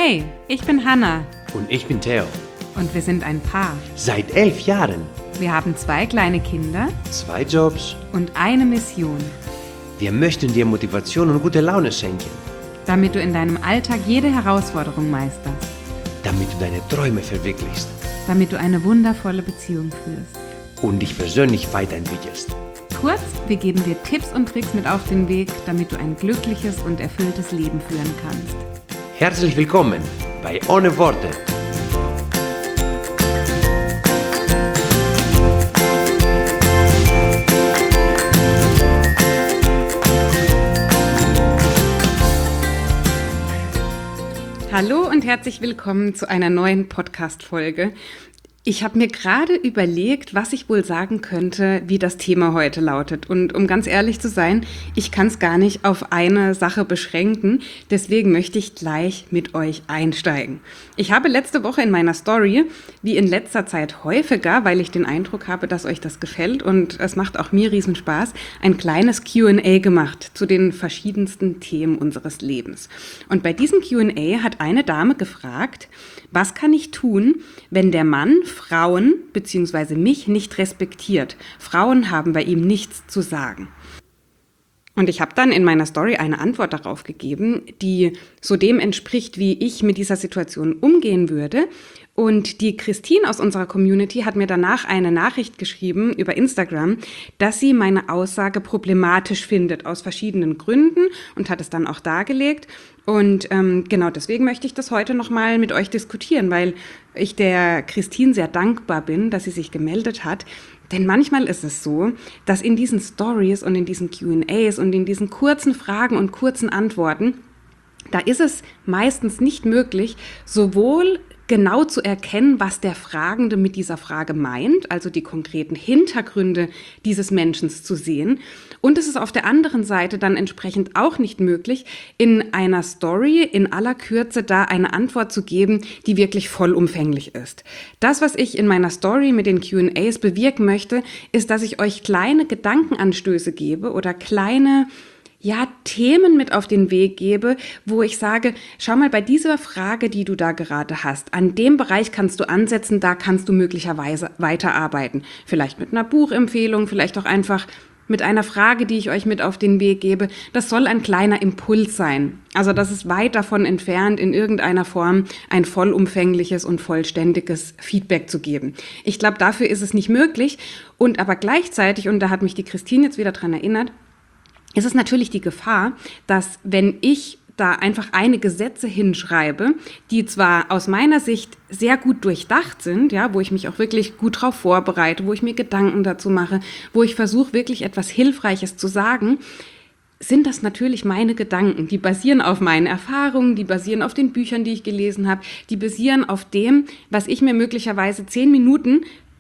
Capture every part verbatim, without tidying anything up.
Hey, ich bin Hannah. Und ich bin Theo. Und wir sind ein Paar. Seit elf Jahren. Wir haben zwei kleine Kinder. Zwei Jobs. Und eine Mission. Wir möchten dir Motivation und gute Laune schenken. Damit du in deinem Alltag jede Herausforderung meisterst. Damit du deine Träume verwirklichst. Damit du eine wundervolle Beziehung führst. Und dich persönlich weiterentwickelst. Kurz, wir geben dir Tipps und Tricks mit auf den Weg, damit du ein glückliches und erfülltes Leben führen kannst. Herzlich willkommen bei Ohne Worte. Hallo und herzlich willkommen zu einer neuen Podcast-Folge. Ich habe mir gerade überlegt, was ich wohl sagen könnte, wie das Thema heute lautet. Und um ganz ehrlich zu sein, ich kann es gar nicht auf eine Sache beschränken. Deswegen möchte ich gleich mit euch einsteigen. Ich habe letzte Woche in meiner Story, wie in letzter Zeit häufiger, weil ich den Eindruck habe, dass euch das gefällt und es macht auch mir riesen Spaß, ein kleines Q and A gemacht zu den verschiedensten Themen unseres Lebens. Und bei diesem Q and A hat eine Dame gefragt, was kann ich tun, wenn der Mann Frauen bzw. mich nicht respektiert? Frauen haben bei ihm nichts zu sagen. Und ich habe dann in meiner Story eine Antwort darauf gegeben, die so dem entspricht, wie ich mit dieser Situation umgehen würde. Und die Christine aus unserer Community hat mir danach eine Nachricht geschrieben über Instagram, dass sie meine Aussage problematisch findet, aus verschiedenen Gründen, und hat es dann auch dargelegt. Und ähm, genau deswegen möchte ich das heute nochmal mit euch diskutieren, weil ich der Christine sehr dankbar bin, dass sie sich gemeldet hat. Denn manchmal ist es so, dass in diesen Stories und in diesen Q and As und in diesen kurzen Fragen und kurzen Antworten, da ist es meistens nicht möglich, sowohl genau zu erkennen, was der Fragende mit dieser Frage meint, also die konkreten Hintergründe dieses Menschen zu sehen. Und es ist auf der anderen Seite dann entsprechend auch nicht möglich, in einer Story in aller Kürze da eine Antwort zu geben, die wirklich vollumfänglich ist. Das, was ich in meiner Story mit den Q and As bewirken möchte, ist, dass ich euch kleine Gedankenanstöße gebe oder kleine ja, Themen mit auf den Weg gebe, wo ich sage, schau mal, bei dieser Frage, die du da gerade hast, an dem Bereich kannst du ansetzen, da kannst du möglicherweise weiterarbeiten. Vielleicht mit einer Buchempfehlung, vielleicht auch einfach mit einer Frage, die ich euch mit auf den Weg gebe. Das soll ein kleiner Impuls sein. Also das ist weit davon entfernt, in irgendeiner Form ein vollumfängliches und vollständiges Feedback zu geben. Ich glaube, dafür ist es nicht möglich. Und aber gleichzeitig, und da hat mich die Christine jetzt wieder dran erinnert, ist es natürlich die Gefahr, dass wenn ich da einfach einige Sätze hinschreibe, die zwar aus meiner Sicht sehr gut durchdacht sind, ja, wo ich mich auch wirklich gut drauf vorbereite, wo ich mir Gedanken dazu mache, wo ich versuche, wirklich etwas Hilfreiches zu sagen, sind das natürlich meine Gedanken. Die basieren auf meinen Erfahrungen, die basieren auf den Büchern, die ich gelesen habe, die basieren auf dem, was ich mir möglicherweise zehn Minuten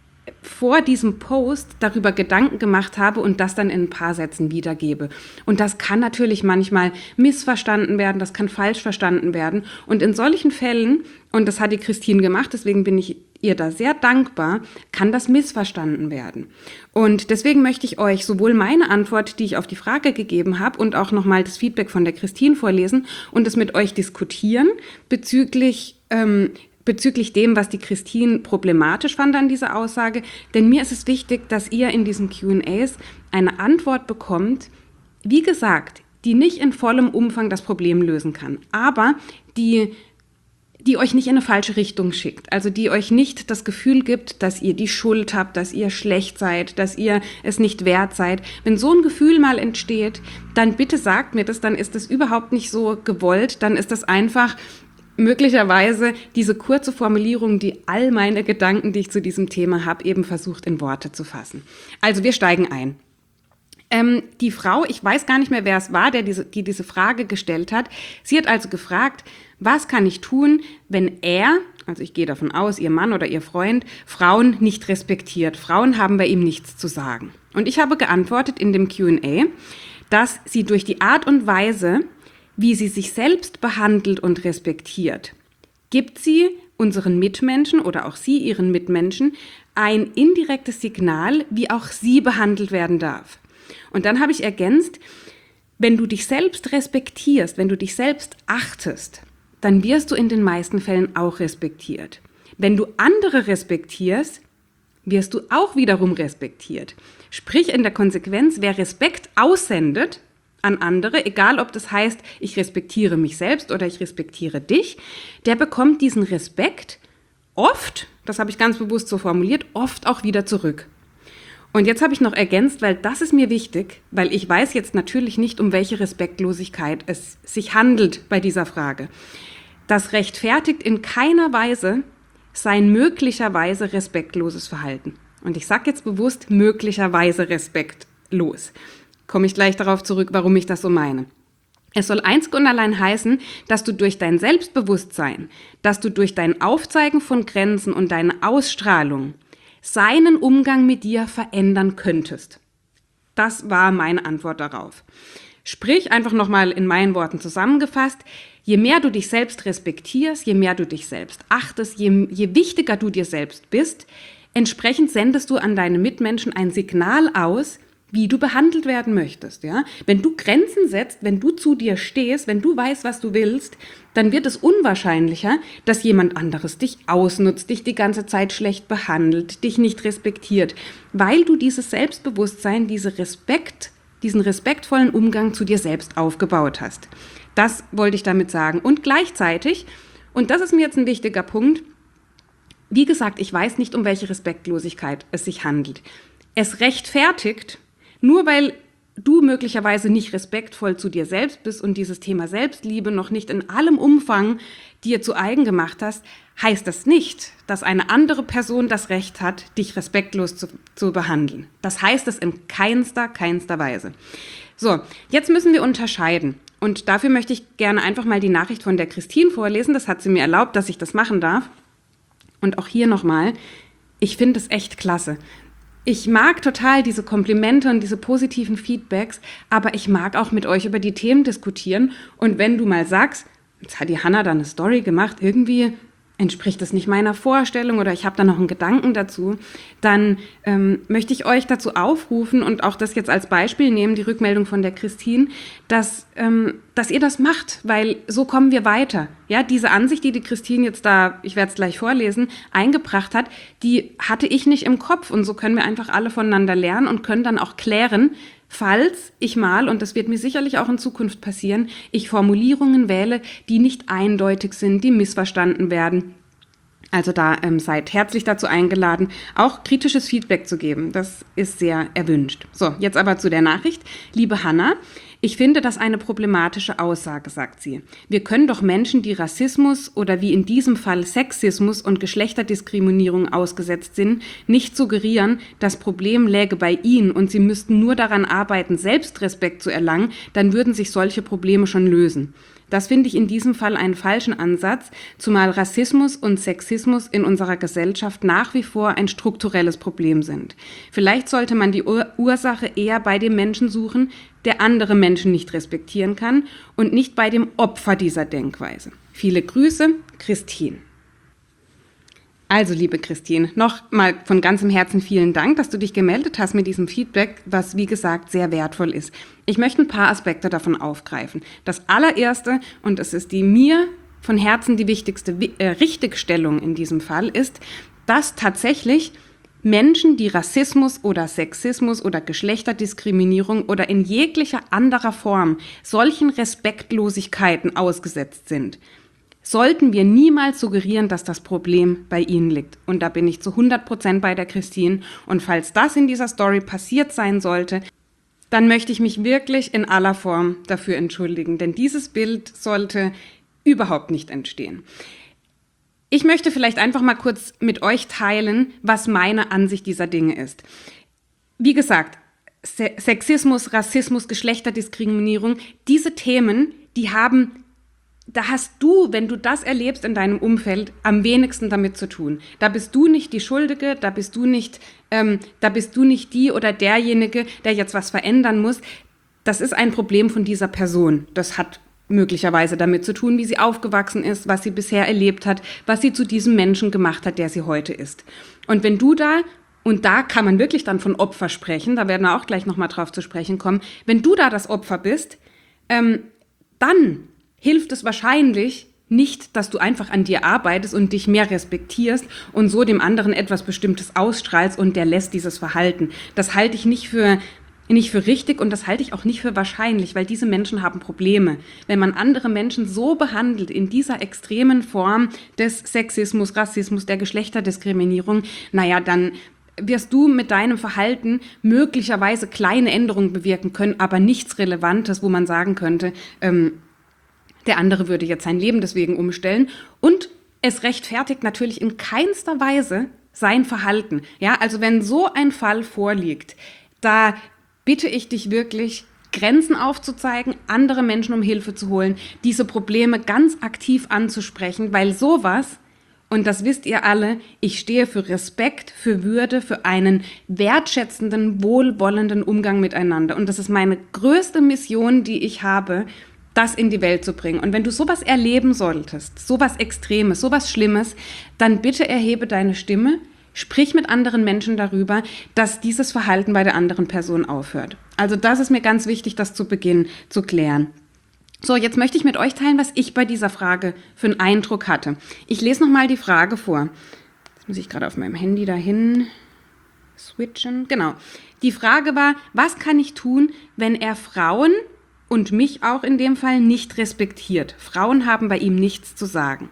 vor diesem Post darüber Gedanken gemacht habe und das dann in ein paar Sätzen wiedergebe. Und das kann natürlich manchmal missverstanden werden, das kann falsch verstanden werden. Und in solchen Fällen, und das hat die Christine gemacht, deswegen bin ich ihr da sehr dankbar, kann das missverstanden werden. Und deswegen möchte ich euch sowohl meine Antwort, die ich auf die Frage gegeben habe, und auch nochmal das Feedback von der Christine vorlesen und es mit euch diskutieren bezüglich ähm, bezüglich dem, was die Christine problematisch fand an dieser Aussage. Denn mir ist es wichtig, dass ihr in diesen Q and As eine Antwort bekommt, wie gesagt, die nicht in vollem Umfang das Problem lösen kann, aber die, die euch nicht in eine falsche Richtung schickt. Also die euch nicht das Gefühl gibt, dass ihr die Schuld habt, dass ihr schlecht seid, dass ihr es nicht wert seid. Wenn so ein Gefühl mal entsteht, dann bitte sagt mir das, dann ist das überhaupt nicht so gewollt, dann ist das einfach möglicherweise diese kurze Formulierung, die all meine Gedanken, die ich zu diesem Thema habe, eben versucht in Worte zu fassen. Also wir steigen ein. Ähm, die Frau, ich weiß gar nicht mehr, wer es war, der diese, die diese Frage gestellt hat. Sie hat also gefragt, was kann ich tun, wenn er, also ich gehe davon aus, ihr Mann oder ihr Freund, Frauen nicht respektiert. Frauen haben bei ihm nichts zu sagen. Und ich habe geantwortet in dem Q and A, dass sie durch die Art und Weise, wie sie sich selbst behandelt und respektiert, gibt sie unseren Mitmenschen oder auch sie ihren Mitmenschen ein indirektes Signal, wie auch sie behandelt werden darf. Und dann habe ich ergänzt, wenn du dich selbst respektierst, wenn du dich selbst achtest, dann wirst du in den meisten Fällen auch respektiert. Wenn du andere respektierst, wirst du auch wiederum respektiert. Sprich in der Konsequenz, wer Respekt aussendet an andere, egal ob das heißt, ich respektiere mich selbst oder ich respektiere dich, der bekommt diesen Respekt oft, das habe ich ganz bewusst so formuliert, oft auch wieder zurück. Und jetzt habe ich noch ergänzt, weil das ist mir wichtig, weil ich weiß jetzt natürlich nicht, um welche Respektlosigkeit es sich handelt bei dieser Frage. Das rechtfertigt in keiner Weise sein möglicherweise respektloses Verhalten. Und ich sage jetzt bewusst möglicherweise respektlos. Komme ich gleich darauf zurück, warum ich das so meine. Es soll einzig und allein heißen, dass du durch dein Selbstbewusstsein, dass du durch dein Aufzeigen von Grenzen und deine Ausstrahlung seinen Umgang mit dir verändern könntest. Das war meine Antwort darauf. Sprich, einfach nochmal in meinen Worten zusammengefasst, je mehr du dich selbst respektierst, je mehr du dich selbst achtest, je, je wichtiger du dir selbst bist, entsprechend sendest du an deine Mitmenschen ein Signal aus, wie du behandelt werden möchtest. Ja? Wenn du Grenzen setzt, wenn du zu dir stehst, wenn du weißt, was du willst, dann wird es unwahrscheinlicher, dass jemand anderes dich ausnutzt, dich die ganze Zeit schlecht behandelt, dich nicht respektiert, weil du dieses Selbstbewusstsein, diese Respekt, diesen respektvollen Umgang zu dir selbst aufgebaut hast. Das wollte ich damit sagen. Und gleichzeitig, und das ist mir jetzt ein wichtiger Punkt, wie gesagt, ich weiß nicht, um welche Respektlosigkeit es sich handelt. Es rechtfertigt, nur weil du möglicherweise nicht respektvoll zu dir selbst bist und dieses Thema Selbstliebe noch nicht in allem Umfang dir zu eigen gemacht hast, heißt das nicht, dass eine andere Person das Recht hat, dich respektlos zu, zu behandeln. Das heißt es in keinster, keinster Weise. So, jetzt müssen wir unterscheiden. Und dafür möchte ich gerne einfach mal die Nachricht von der Christine vorlesen. Das hat sie mir erlaubt, dass ich das machen darf. Und auch hier nochmal, ich finde es echt klasse. Ich mag total diese Komplimente und diese positiven Feedbacks, aber ich mag auch mit euch über die Themen diskutieren. Und wenn du mal sagst, jetzt hat die Hanna da eine Story gemacht, irgendwie entspricht das nicht meiner Vorstellung oder ich habe da noch einen Gedanken dazu, dann ähm, möchte ich euch dazu aufrufen und auch das jetzt als Beispiel nehmen, die Rückmeldung von der Christine, dass, ähm, dass ihr das macht, weil so kommen wir weiter. Ja, diese Ansicht, die die Christine jetzt da, ich werde es gleich vorlesen, eingebracht hat, die hatte ich nicht im Kopf und so können wir einfach alle voneinander lernen und können dann auch klären, falls ich mal, und das wird mir sicherlich auch in Zukunft passieren, ich Formulierungen wähle, die nicht eindeutig sind, die missverstanden werden. Also da ähm, seid herzlich dazu eingeladen, auch kritisches Feedback zu geben. Das ist sehr erwünscht. So, jetzt aber zu der Nachricht. Liebe Hanna, ich finde das eine problematische Aussage, sagt sie. Wir können doch Menschen, die Rassismus oder wie in diesem Fall Sexismus und Geschlechterdiskriminierung ausgesetzt sind, nicht suggerieren, das Problem läge bei ihnen und sie müssten nur daran arbeiten, Selbstrespekt zu erlangen, dann würden sich solche Probleme schon lösen. Das finde ich in diesem Fall einen falschen Ansatz, zumal Rassismus und Sexismus in unserer Gesellschaft nach wie vor ein strukturelles Problem sind. Vielleicht sollte man die Ur- Ursache eher bei dem Menschen suchen, der andere Menschen nicht respektieren kann und nicht bei dem Opfer dieser Denkweise. Viele Grüße, Christine. Also, liebe Christine, noch mal von ganzem Herzen vielen Dank, dass du dich gemeldet hast mit diesem Feedback, was, wie gesagt, sehr wertvoll ist. Ich möchte ein paar Aspekte davon aufgreifen. Das allererste, und es ist die mir von Herzen die wichtigste äh, Richtigstellung in diesem Fall, ist, dass tatsächlich Menschen, die Rassismus oder Sexismus oder Geschlechterdiskriminierung oder in jeglicher anderer Form solchen Respektlosigkeiten ausgesetzt sind, sollten wir niemals suggerieren, dass das Problem bei ihnen liegt. Und da bin ich zu hundert Prozent bei der Christine. Und falls das in dieser Story passiert sein sollte, dann möchte ich mich wirklich in aller Form dafür entschuldigen. Denn dieses Bild sollte überhaupt nicht entstehen. Ich möchte vielleicht einfach mal kurz mit euch teilen, was meine Ansicht dieser Dinge ist. Wie gesagt, Se- Sexismus, Rassismus, Geschlechterdiskriminierung, diese Themen, die haben Da hast du, wenn du das erlebst in deinem Umfeld, am wenigsten damit zu tun. Da bist du nicht die Schuldige, da bist du nicht, ähm, da bist du nicht die oder derjenige, der jetzt was verändern muss. Das ist ein Problem von dieser Person. Das hat möglicherweise damit zu tun, wie sie aufgewachsen ist, was sie bisher erlebt hat, was sie zu diesem Menschen gemacht hat, der sie heute ist. Und wenn du da, und da kann man wirklich dann von Opfer sprechen, da werden wir auch gleich nochmal drauf zu sprechen kommen, wenn du da das Opfer bist, ähm, dann hilft es wahrscheinlich nicht, dass du einfach an dir arbeitest und dich mehr respektierst und so dem anderen etwas Bestimmtes ausstrahlst und der lässt dieses Verhalten. Das halte ich nicht für nicht für richtig und das halte ich auch nicht für wahrscheinlich, weil diese Menschen haben Probleme. Wenn man andere Menschen so behandelt in dieser extremen Form des Sexismus, Rassismus, der Geschlechterdiskriminierung, naja, dann wirst du mit deinem Verhalten möglicherweise kleine Änderungen bewirken können, aber nichts Relevantes, wo man sagen könnte, ähm, der andere würde jetzt sein Leben deswegen umstellen. Und es rechtfertigt natürlich in keinster Weise sein Verhalten. Ja, also wenn so ein Fall vorliegt, da bitte ich dich wirklich, Grenzen aufzuzeigen, andere Menschen um Hilfe zu holen, diese Probleme ganz aktiv anzusprechen, weil sowas, und das wisst ihr alle, ich stehe für Respekt, für Würde, für einen wertschätzenden, wohlwollenden Umgang miteinander. Und das ist meine größte Mission, die ich habe, das in die Welt zu bringen. Und wenn du sowas erleben solltest, sowas Extremes, sowas Schlimmes, dann bitte erhebe deine Stimme, sprich mit anderen Menschen darüber, dass dieses Verhalten bei der anderen Person aufhört. Also das ist mir ganz wichtig, das zu Beginn zu klären. So, jetzt möchte ich mit euch teilen, was ich bei dieser Frage für einen Eindruck hatte. Ich lese nochmal die Frage vor. Jetzt muss ich gerade auf meinem Handy dahin switchen. Genau. Die Frage war, was kann ich tun, wenn er Frauen und mich auch in dem Fall nicht respektiert? Frauen haben bei ihm nichts zu sagen.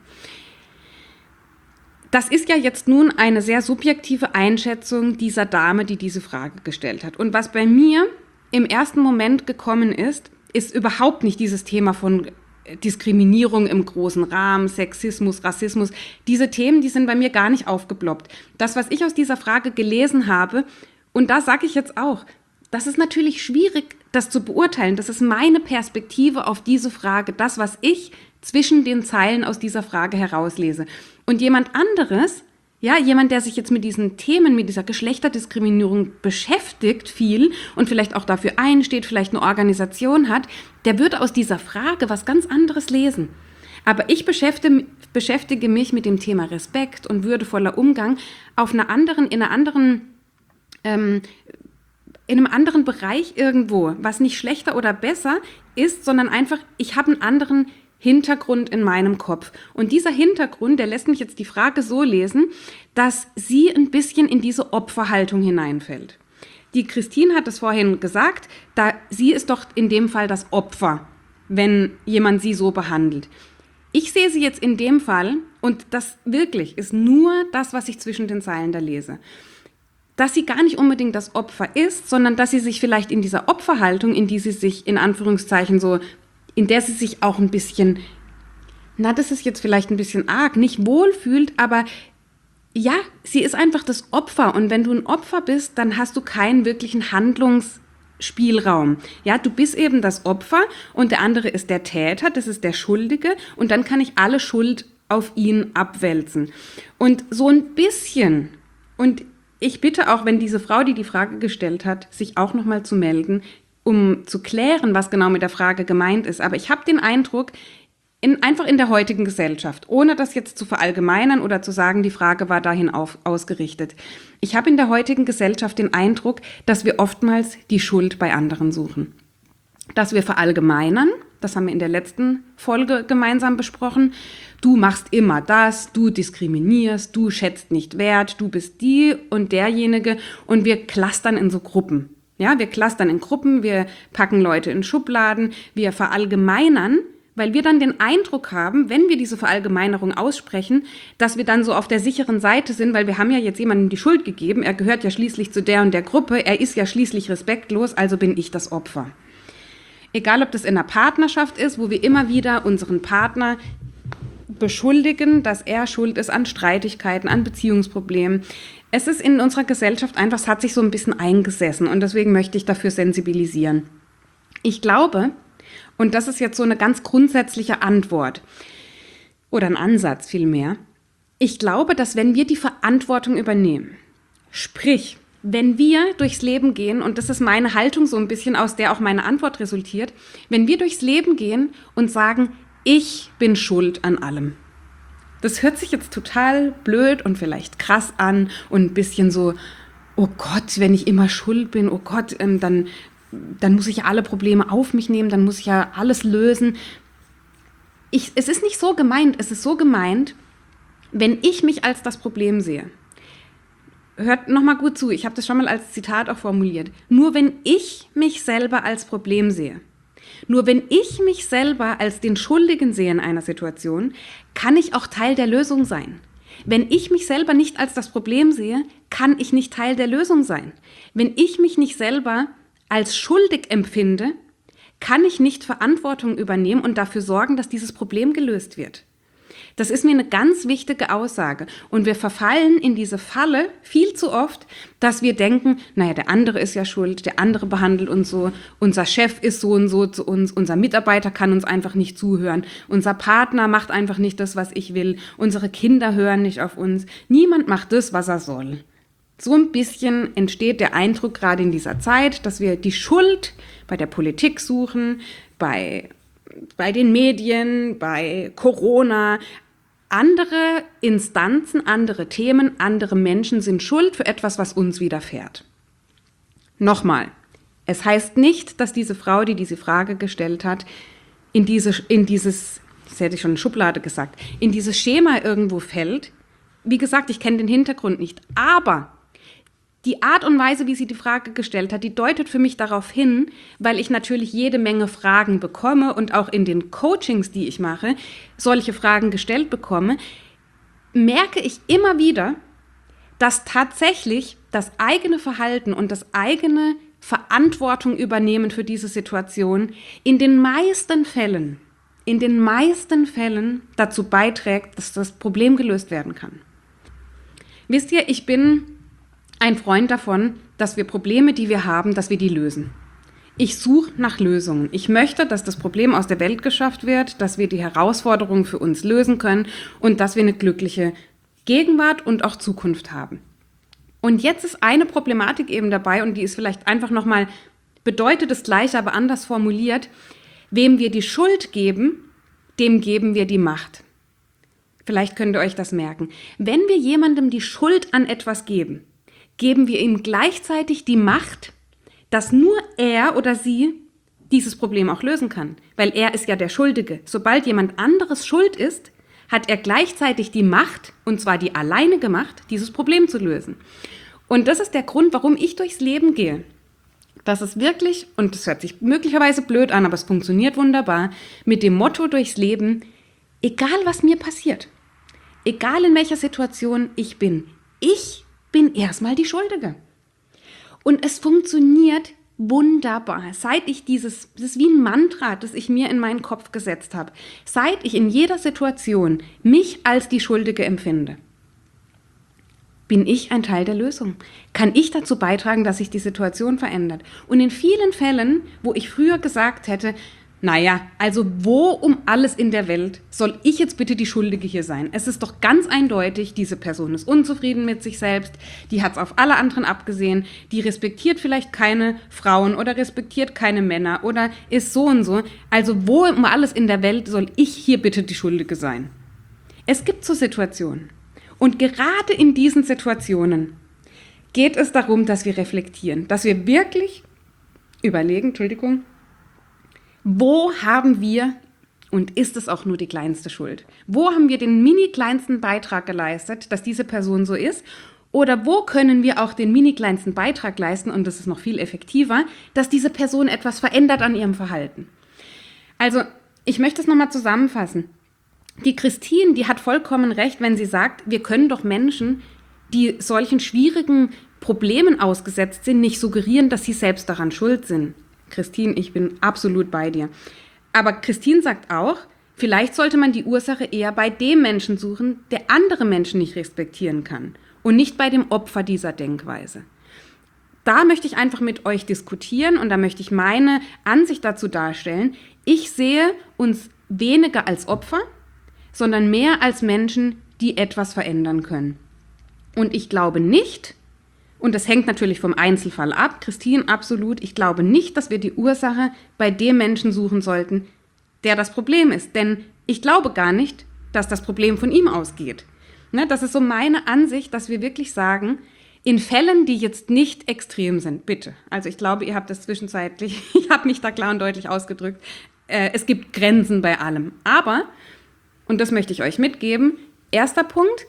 Das ist ja jetzt nun eine sehr subjektive Einschätzung dieser Dame, die diese Frage gestellt hat. Und was bei mir im ersten Moment gekommen ist, ist überhaupt nicht dieses Thema von Diskriminierung im großen Rahmen, Sexismus, Rassismus. Diese Themen, die sind bei mir gar nicht aufgeploppt. Das, was ich aus dieser Frage gelesen habe, und da sage ich jetzt auch, das ist natürlich schwierig, das zu beurteilen. Das ist meine Perspektive auf diese Frage, das, was ich zwischen den Zeilen aus dieser Frage herauslese. Und jemand anderes, ja, jemand, der sich jetzt mit diesen Themen, mit dieser Geschlechterdiskriminierung beschäftigt, viel und vielleicht auch dafür einsteht, vielleicht eine Organisation hat, der würde aus dieser Frage was ganz anderes lesen. Aber ich beschäftige, beschäftige mich mit dem Thema Respekt und würdevoller Umgang auf einer anderen, in einer anderen, ähm, in einem anderen Bereich irgendwo, was nicht schlechter oder besser ist, sondern einfach, ich habe einen anderen Hintergrund in meinem Kopf. Und dieser Hintergrund, der lässt mich jetzt die Frage so lesen, dass sie ein bisschen in diese Opferhaltung hineinfällt. Die Christine hat es vorhin gesagt, da, sie ist doch in dem Fall das Opfer, wenn jemand sie so behandelt. Ich sehe sie jetzt in dem Fall, und das wirklich ist nur das, was ich zwischen den Zeilen da lese, dass sie gar nicht unbedingt das Opfer ist, sondern dass sie sich vielleicht in dieser Opferhaltung, in die sie sich in Anführungszeichen so, in der sie sich auch ein bisschen, na, das ist jetzt vielleicht ein bisschen arg, nicht wohlfühlt, aber ja, sie ist einfach das Opfer. Und wenn du ein Opfer bist, dann hast du keinen wirklichen Handlungsspielraum. Ja, du bist eben das Opfer und der andere ist der Täter, das ist der Schuldige und dann kann ich alle Schuld auf ihn abwälzen. Und so ein bisschen, und ich bitte auch, wenn diese Frau, die die Frage gestellt hat, sich auch nochmal zu melden, um zu klären, was genau mit der Frage gemeint ist. Aber ich habe den Eindruck, in, einfach in der heutigen Gesellschaft, ohne das jetzt zu verallgemeinern oder zu sagen, die Frage war dahin auf, ausgerichtet. Ich habe in der heutigen Gesellschaft den Eindruck, dass wir oftmals die Schuld bei anderen suchen. Dass wir verallgemeinern, das haben wir in der letzten Folge gemeinsam besprochen, du machst immer das, du diskriminierst, du schätzt nicht wert, du bist die und derjenige und wir clustern in so Gruppen. Ja, wir clustern in Gruppen, wir packen Leute in Schubladen, wir verallgemeinern, weil wir dann den Eindruck haben, wenn wir diese Verallgemeinerung aussprechen, dass wir dann so auf der sicheren Seite sind, weil wir haben ja jetzt jemandem die Schuld gegeben, er gehört ja schließlich zu der und der Gruppe, er ist ja schließlich respektlos, also bin ich das Opfer. Egal, ob das in einer Partnerschaft ist, wo wir immer wieder unseren Partner beschuldigen, dass er schuld ist an Streitigkeiten, an Beziehungsproblemen. Es ist in unserer Gesellschaft einfach, es hat sich so ein bisschen eingesessen und deswegen möchte ich dafür sensibilisieren. Ich glaube, und das ist jetzt so eine ganz grundsätzliche Antwort oder ein Ansatz vielmehr, ich glaube, dass wenn wir die Verantwortung übernehmen, sprich, wenn wir durchs Leben gehen, und das ist meine Haltung so ein bisschen, aus der auch meine Antwort resultiert, wenn wir durchs Leben gehen und sagen, ich bin schuld an allem. Das hört sich jetzt total blöd und vielleicht krass an und ein bisschen so, oh Gott, wenn ich immer schuld bin, oh Gott, ähm, dann, dann muss ich ja alle Probleme auf mich nehmen, dann muss ich ja alles lösen. ich, es ist nicht so gemeint, es ist so gemeint, wenn ich mich als das Problem sehe. Hört nochmal gut zu, ich habe das schon mal als Zitat auch formuliert. Nur wenn ich mich selber als Problem sehe, nur wenn ich mich selber als den Schuldigen sehe in einer Situation, kann ich auch Teil der Lösung sein. Wenn ich mich selber nicht als das Problem sehe, kann ich nicht Teil der Lösung sein. Wenn ich mich nicht selber als schuldig empfinde, kann ich nicht Verantwortung übernehmen und dafür sorgen, dass dieses Problem gelöst wird. Das ist mir eine ganz wichtige Aussage. Und wir verfallen in diese Falle viel zu oft, dass wir denken, naja, der andere ist ja schuld, der andere behandelt uns so, unser Chef ist so und so zu uns, unser Mitarbeiter kann uns einfach nicht zuhören, unser Partner macht einfach nicht das, was ich will, unsere Kinder hören nicht auf uns, niemand macht das, was er soll. So ein bisschen entsteht der Eindruck gerade in dieser Zeit, dass wir die Schuld bei der Politik suchen, bei bei den Medien, bei Corona. Andere Instanzen, andere Themen, andere Menschen sind schuld für etwas, was uns widerfährt. Nochmal, es heißt nicht, dass diese Frau, die diese Frage gestellt hat, in, diese, in dieses, das hätte ich schon in Schublade gesagt, in dieses Schema irgendwo fällt. Wie gesagt, ich kenne den Hintergrund nicht, aber die Art und Weise, wie sie die Frage gestellt hat, die deutet für mich darauf hin, weil ich natürlich jede Menge Fragen bekomme und auch in den Coachings, die ich mache, solche Fragen gestellt bekomme, merke ich immer wieder, dass tatsächlich das eigene Verhalten und das eigene Verantwortung übernehmen für diese Situation in den meisten Fällen, in den meisten Fällen dazu beiträgt, dass das Problem gelöst werden kann. Wisst ihr, ich bin ein Freund davon, dass wir Probleme, die wir haben, dass wir die lösen. Ich suche nach Lösungen. Ich möchte, dass das Problem aus der Welt geschafft wird, dass wir die Herausforderungen für uns lösen können und dass wir eine glückliche Gegenwart und auch Zukunft haben. Und jetzt ist eine Problematik eben dabei und die ist vielleicht einfach nochmal, bedeutet das Gleiche, aber anders formuliert. Wem wir die Schuld geben, dem geben wir die Macht. Vielleicht könnt ihr euch das merken. Wenn wir jemandem die Schuld an etwas geben, geben wir ihm gleichzeitig die Macht, dass nur er oder sie dieses Problem auch lösen kann. Weil er ist ja der Schuldige. Sobald jemand anderes schuld ist, hat er gleichzeitig die Macht, und zwar die alleinige Macht, dieses Problem zu lösen. Und das ist der Grund, warum ich durchs Leben gehe. Das ist wirklich, und das hört sich möglicherweise blöd an, aber es funktioniert wunderbar, mit dem Motto durchs Leben, egal was mir passiert, egal in welcher Situation ich bin, ich bin erstmal die Schuldige. Und es funktioniert wunderbar. Seit ich dieses, das ist wie ein Mantra, das ich mir in meinen Kopf gesetzt habe, seit ich in jeder Situation mich als die Schuldige empfinde, bin ich ein Teil der Lösung. Kann ich dazu beitragen, dass sich die Situation verändert? Und in vielen Fällen, wo ich früher gesagt hätte, naja, also wo um alles in der Welt soll ich jetzt bitte die Schuldige hier sein? Es ist doch ganz eindeutig, diese Person ist unzufrieden mit sich selbst, die hat es auf alle anderen abgesehen, die respektiert vielleicht keine Frauen oder respektiert keine Männer oder ist so und so. Also wo um alles in der Welt soll ich hier bitte die Schuldige sein? Es gibt so Situationen. Und gerade in diesen Situationen geht es darum, dass wir reflektieren, dass wir wirklich überlegen, Entschuldigung, wo haben wir, und ist es auch nur die kleinste Schuld, wo haben wir den mini kleinsten Beitrag geleistet, dass diese Person so ist? Oder wo können wir auch den mini kleinsten Beitrag leisten, und das ist noch viel effektiver, dass diese Person etwas verändert an ihrem Verhalten? Also, ich möchte es nochmal zusammenfassen. Die Christine, die hat vollkommen recht, wenn sie sagt, wir können doch Menschen, die solchen schwierigen Problemen ausgesetzt sind, nicht suggerieren, dass sie selbst daran schuld sind. Christine, ich bin absolut bei dir. Aber Christine sagt auch, vielleicht sollte man die Ursache eher bei dem Menschen suchen, der andere Menschen nicht respektieren kann und nicht bei dem Opfer dieser Denkweise. Da möchte ich einfach mit euch diskutieren und da möchte ich meine Ansicht dazu darstellen. Ich sehe uns weniger als Opfer, sondern mehr als Menschen, die etwas verändern können. Und ich glaube nicht, und das hängt natürlich vom Einzelfall ab, Christine, absolut, ich glaube nicht, dass wir die Ursache bei dem Menschen suchen sollten, der das Problem ist. Denn ich glaube gar nicht, dass das Problem von ihm ausgeht. Ne, das ist so meine Ansicht, dass wir wirklich sagen, in Fällen, die jetzt nicht extrem sind, bitte. Also ich glaube, ihr habt das zwischenzeitlich, ich habe mich da klar und deutlich ausgedrückt, äh, es gibt Grenzen bei allem. Aber, und das möchte ich euch mitgeben, erster Punkt,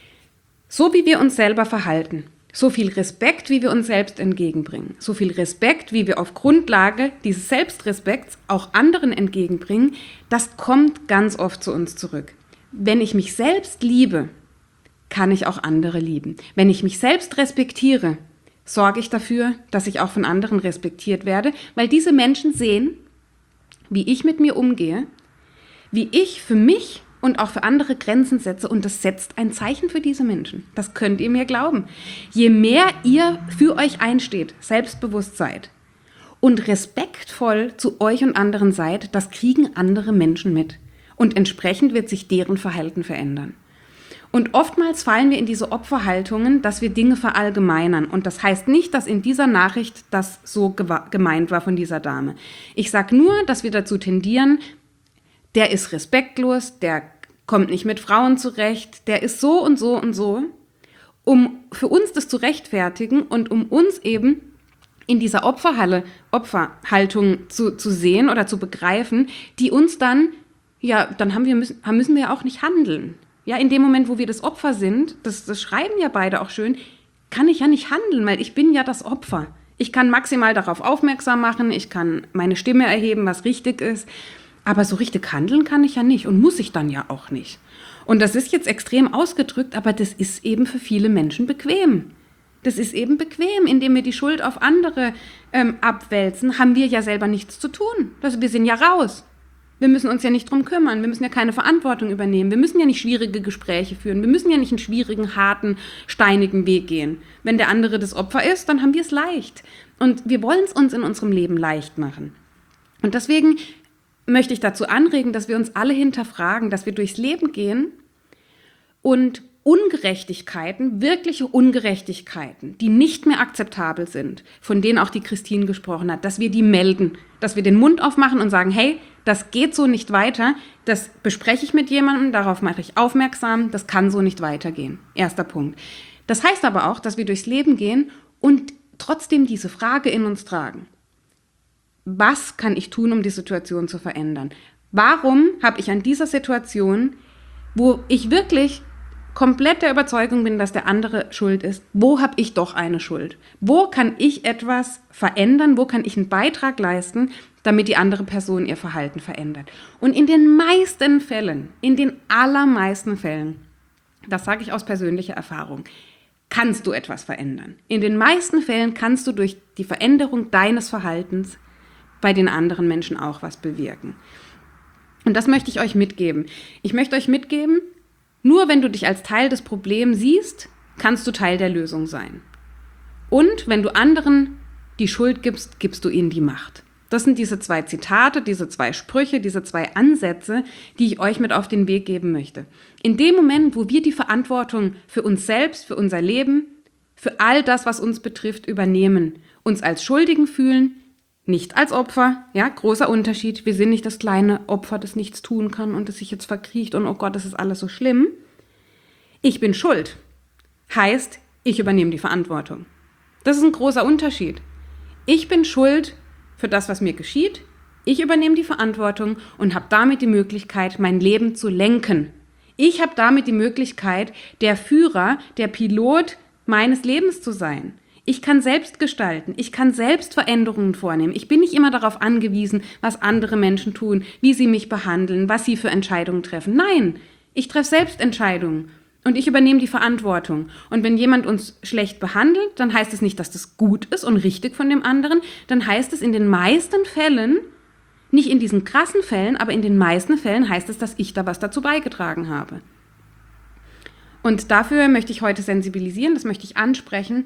so wie wir uns selber verhalten, so viel Respekt, wie wir uns selbst entgegenbringen, so viel Respekt, wie wir auf Grundlage dieses Selbstrespekts auch anderen entgegenbringen, das kommt ganz oft zu uns zurück. Wenn ich mich selbst liebe, kann ich auch andere lieben. Wenn ich mich selbst respektiere, sorge ich dafür, dass ich auch von anderen respektiert werde, weil diese Menschen sehen, wie ich mit mir umgehe, wie ich für mich und auch für andere Grenzen setze, und das setzt ein Zeichen für diese Menschen. Das könnt ihr mir glauben. Je mehr ihr für euch einsteht, selbstbewusst seid und respektvoll zu euch und anderen seid, das kriegen andere Menschen mit. Und entsprechend wird sich deren Verhalten verändern. Und oftmals fallen wir in diese Opferhaltungen, dass wir Dinge verallgemeinern. Und das heißt nicht, dass in dieser Nachricht das so gemeint war von dieser Dame. Ich sage nur, dass wir dazu tendieren, der ist respektlos, der kommt nicht mit Frauen zurecht, der ist so und so und so, um für uns das zu rechtfertigen und um uns eben in dieser Opferhalle, Opferhaltung zu, zu sehen oder zu begreifen, die uns dann, ja, dann haben wir müssen, müssen wir auch nicht handeln. Ja, in dem Moment, wo wir das Opfer sind, das, das schreiben ja beide auch schön, kann ich ja nicht handeln, weil ich bin ja das Opfer. Ich kann maximal darauf aufmerksam machen, ich kann meine Stimme erheben, was richtig ist, aber so richtig handeln kann ich ja nicht und muss ich dann ja auch nicht. Und das ist jetzt extrem ausgedrückt, aber das ist eben für viele Menschen bequem. Das ist eben bequem, indem wir die Schuld auf andere ähm, abwälzen, haben wir ja selber nichts zu tun. Also wir sind ja raus. Wir müssen uns ja nicht drum kümmern, wir müssen ja keine Verantwortung übernehmen, wir müssen ja nicht schwierige Gespräche führen, wir müssen ja nicht einen schwierigen, harten, steinigen Weg gehen. Wenn der andere das Opfer ist, dann haben wir es leicht. Und wir wollen es uns in unserem Leben leicht machen. Und deswegen möchte ich dazu anregen, dass wir uns alle hinterfragen, dass wir durchs Leben gehen und Ungerechtigkeiten, wirkliche Ungerechtigkeiten, die nicht mehr akzeptabel sind, von denen auch die Christine gesprochen hat, dass wir die melden, dass wir den Mund aufmachen und sagen, hey, das geht so nicht weiter, das bespreche ich mit jemandem, darauf mache ich aufmerksam, das kann so nicht weitergehen. Erster Punkt. Das heißt aber auch, dass wir durchs Leben gehen und trotzdem diese Frage in uns tragen. Was kann ich tun, um die Situation zu verändern? Warum habe ich an dieser Situation, wo ich wirklich komplett der Überzeugung bin, dass der andere schuld ist, wo habe ich doch eine Schuld? Wo kann ich etwas verändern? Wo kann ich einen Beitrag leisten, damit die andere Person ihr Verhalten verändert? Und in den meisten Fällen, in den allermeisten Fällen, das sage ich aus persönlicher Erfahrung, kannst du etwas verändern. In den meisten Fällen kannst du durch die Veränderung deines Verhaltens bei den anderen Menschen auch was bewirken. Und das möchte ich euch mitgeben. Ich möchte euch mitgeben, nur wenn du dich als Teil des Problems siehst, kannst du Teil der Lösung sein. Und wenn du anderen die Schuld gibst, gibst du ihnen die Macht. Das sind diese zwei Zitate, diese zwei Sprüche, diese zwei Ansätze, die ich euch mit auf den Weg geben möchte. In dem Moment, wo wir die Verantwortung für uns selbst, für unser Leben, für all das, was uns betrifft, übernehmen, uns als Schuldigen fühlen, nicht als Opfer, ja, großer Unterschied. Wir sind nicht das kleine Opfer, das nichts tun kann und das sich jetzt verkriecht und oh Gott, das ist alles so schlimm. Ich bin schuld. Heißt, ich übernehme die Verantwortung. Das ist ein großer Unterschied. Ich bin schuld für das, was mir geschieht. Ich übernehme die Verantwortung und habe damit die Möglichkeit, mein Leben zu lenken. Ich habe damit die Möglichkeit, der Führer, der Pilot meines Lebens zu sein. Ich kann selbst gestalten, ich kann selbst Veränderungen vornehmen. Ich bin nicht immer darauf angewiesen, was andere Menschen tun, wie sie mich behandeln, was sie für Entscheidungen treffen. Nein, ich treffe selbst Entscheidungen und ich übernehme die Verantwortung. Und wenn jemand uns schlecht behandelt, dann heißt es nicht, dass das gut ist und richtig von dem anderen. Dann heißt es in den meisten Fällen, nicht in diesen krassen Fällen, aber in den meisten Fällen heißt es, dass ich da was dazu beigetragen habe. Und dafür möchte ich heute sensibilisieren, das möchte ich ansprechen.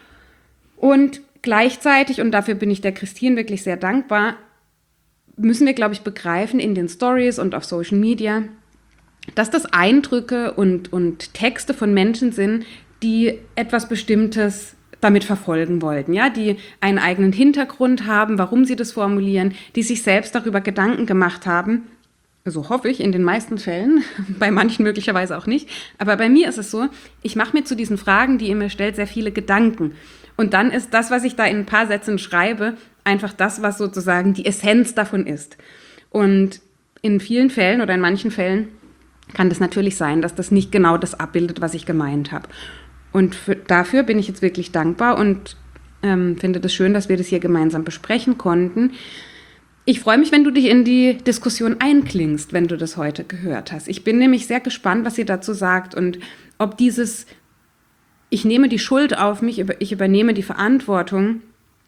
Und gleichzeitig, und dafür bin ich der Christine wirklich sehr dankbar, müssen wir, glaube ich, begreifen in den Stories und auf Social Media, dass das Eindrücke und, und Texte von Menschen sind, die etwas Bestimmtes damit verfolgen wollten, ja, die einen eigenen Hintergrund haben, warum sie das formulieren, die sich selbst darüber Gedanken gemacht haben. So hoffe ich, in den meisten Fällen, bei manchen möglicherweise auch nicht. Aber bei mir ist es so, ich mache mir zu diesen Fragen, die ihr mir stellt, sehr viele Gedanken. Und dann ist das, was ich da in ein paar Sätzen schreibe, einfach das, was sozusagen die Essenz davon ist. Und in vielen Fällen oder in manchen Fällen kann das natürlich sein, dass das nicht genau das abbildet, was ich gemeint habe. Und für, dafür bin ich jetzt wirklich dankbar und ähm, finde das schön, dass wir das hier gemeinsam besprechen konnten. Ich freue mich, wenn du dich in die Diskussion einklingst, wenn du das heute gehört hast. Ich bin nämlich sehr gespannt, was ihr dazu sagt und ob dieses, ich nehme die Schuld auf mich, ich übernehme die Verantwortung,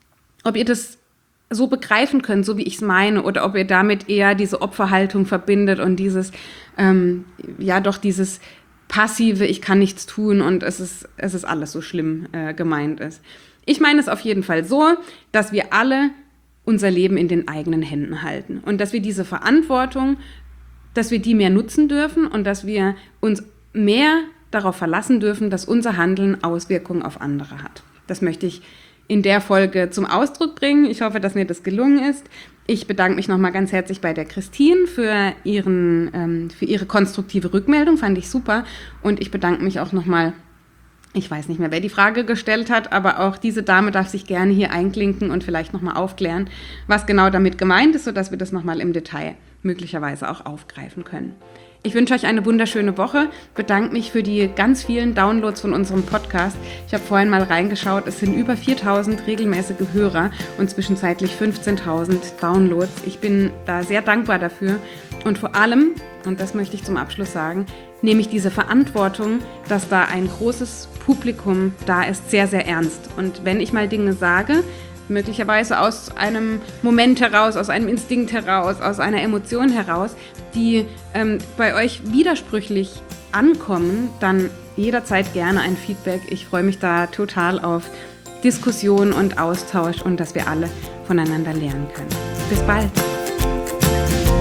ob ihr das so begreifen könnt, so wie ich es meine, oder ob ihr damit eher diese Opferhaltung verbindet und dieses, ähm, ja doch dieses passive, ich kann nichts tun und es ist, es ist alles so schlimm äh, gemeint ist. Ich meine es auf jeden Fall so, dass wir alle unser Leben in den eigenen Händen halten und dass wir diese Verantwortung, dass wir die mehr nutzen dürfen und dass wir uns mehr darauf verlassen dürfen, dass unser Handeln Auswirkungen auf andere hat. Das möchte ich in der Folge zum Ausdruck bringen. Ich hoffe, dass mir das gelungen ist. Ich bedanke mich nochmal ganz herzlich bei der Christine für, ihren, ähm, für ihre konstruktive Rückmeldung, fand ich super. Und ich bedanke mich auch nochmal, ich weiß nicht mehr, wer die Frage gestellt hat, aber auch diese Dame darf sich gerne hier einklinken und vielleicht nochmal aufklären, was genau damit gemeint ist, sodass wir das nochmal im Detail möglicherweise auch aufgreifen können. Ich wünsche euch eine wunderschöne Woche, bedanke mich für die ganz vielen Downloads von unserem Podcast. Ich habe vorhin mal reingeschaut, es sind über viertausend regelmäßige Hörer und zwischenzeitlich fünfzehntausend Downloads. Ich bin da sehr dankbar dafür und vor allem, und das möchte ich zum Abschluss sagen, nehme ich diese Verantwortung, dass da ein großes Publikum da ist, sehr, sehr ernst. Und wenn ich mal Dinge sage, möglicherweise aus einem Moment heraus, aus einem Instinkt heraus, aus einer Emotion heraus, die ähm, bei euch widersprüchlich ankommen, dann jederzeit gerne ein Feedback. Ich freue mich da total auf Diskussion und Austausch und dass wir alle voneinander lernen können. Bis bald!